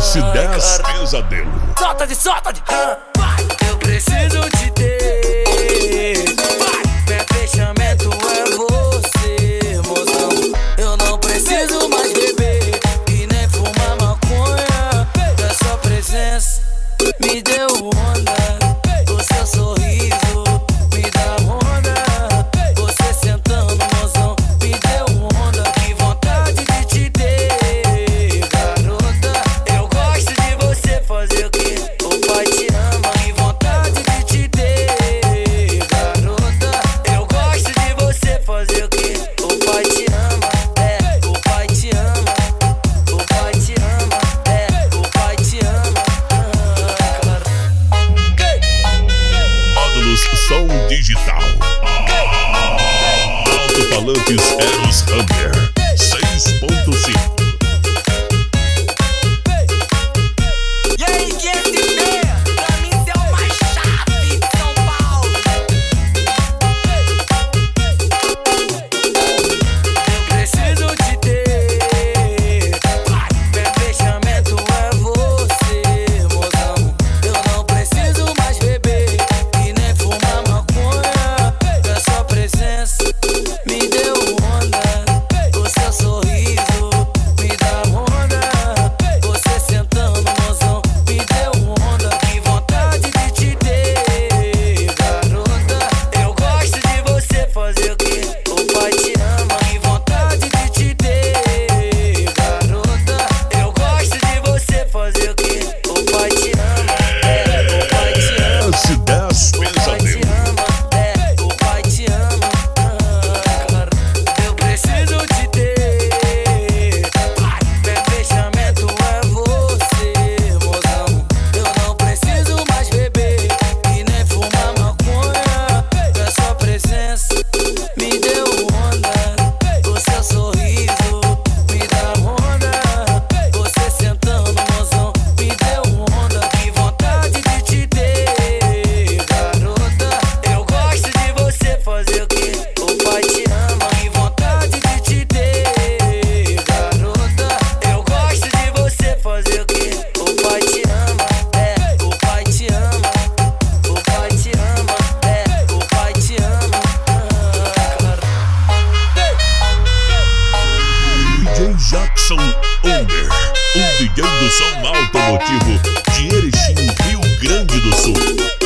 S10 Pesadelo. Solta de vai. Eu preciso te ter. Vai. Meu fechamento é você, mozão. Eu não preciso mais beber e nem fumar maconha. Da sua presença me deu onda. O seu sorriso me dá onda. Você sentando, mozão, me deu onda. Que vontade de te ter, garota. Eu gosto de você fazer o que o pai te ama. Que vontade de te ter, garota. Eu gosto de você fazer o que o pai te ama. É, o pai te ama. O pai te ama. É, o pai te ama. Módulos som digital. Alto-falantes Eros Hammer 6.5. E aí, QSP, pra mim cê é o mais chave de São Paulo. Eu preciso te ter. Meu fechamento é você, mozão. Eu não preciso mais beber e nem fumar maconha. Da sua presença me deu onda. O seu sorriso me dá onda. Você sentando, mozão, me deu onda. Que vontade de te ter, garota. Eu gosto de você fazer o que o pai te ama. Que vontade de te ter, garota. Eu gosto de você fazer o que o pai te ama. É, o pai te ama. S10 O pai te Pesadelo. ama, é, o pai te ama. Eu preciso te ter. Meu fechamento é você, mozão. Eu não preciso mais beber e nem fumar maconha. Da sua presença me deu onda. O seu sorriso me dá onda. Você sentando, mozão, me deu onda. Que vontade de te ter, garota. Eu gosto de você fazer o que o pai te ama. Que vontade de te ter, garota. Eu gosto de você fazer o que o pai te ama. É, o pai te ama. O pai te ama. É, o pai te ama. DJ Jackson Under, o DJ do som automotivo de Erechim, Rio Grande do Sul.